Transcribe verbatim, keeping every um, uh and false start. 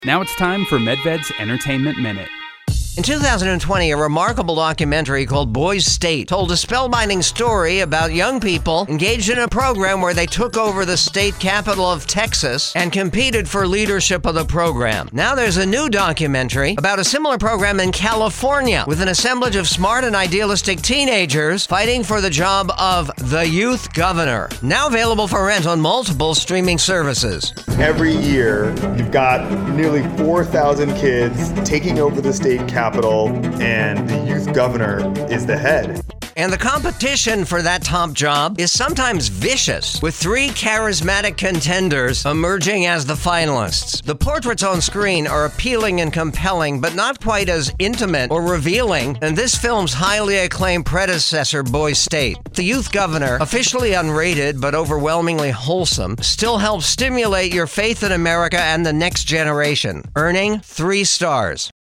Now it's time for Medved's Entertainment Minute. In two thousand twenty, a remarkable documentary called Boys State told a spellbinding story about young people engaged in a program where they took over the state capital of Texas and competed for leadership of the program. Now there's a new documentary about a similar program in California with an assemblage of smart and idealistic teenagers fighting for the job of the youth governor. Now available for rent on multiple streaming services. Every year, you've got nearly four thousand kids taking over the state capital. Capital, and the youth governor is the head. And the competition for that top job is sometimes vicious, with three charismatic contenders emerging as the finalists. The portraits on screen are appealing and compelling, but not quite as intimate or revealing than this film's highly acclaimed predecessor, Boys State. The youth governor, officially unrated but overwhelmingly wholesome, still helps stimulate your faith in America and the next generation, earning three stars.